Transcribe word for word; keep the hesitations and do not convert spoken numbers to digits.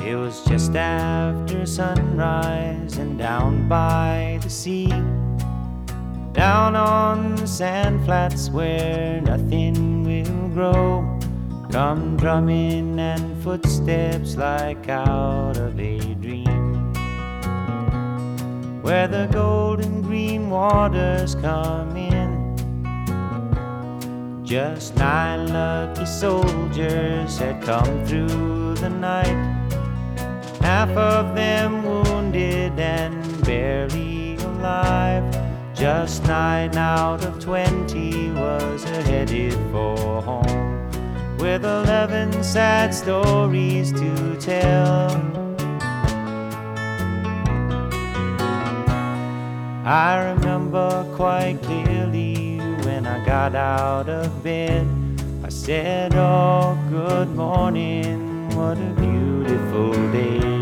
It was just after sunrise and down by the sea, down on the sand flats where nothing will grow, come drumming and footsteps like out of a dream, where the golden green waters come in. Just nine lucky soldiers had come through the night, half of them wounded and barely alive. Just nine out of twenty was headed for home, with eleven sad stories to tell. I remember quite clearly when I got out of bed, I said, "Oh, good morning, what a beautiful day."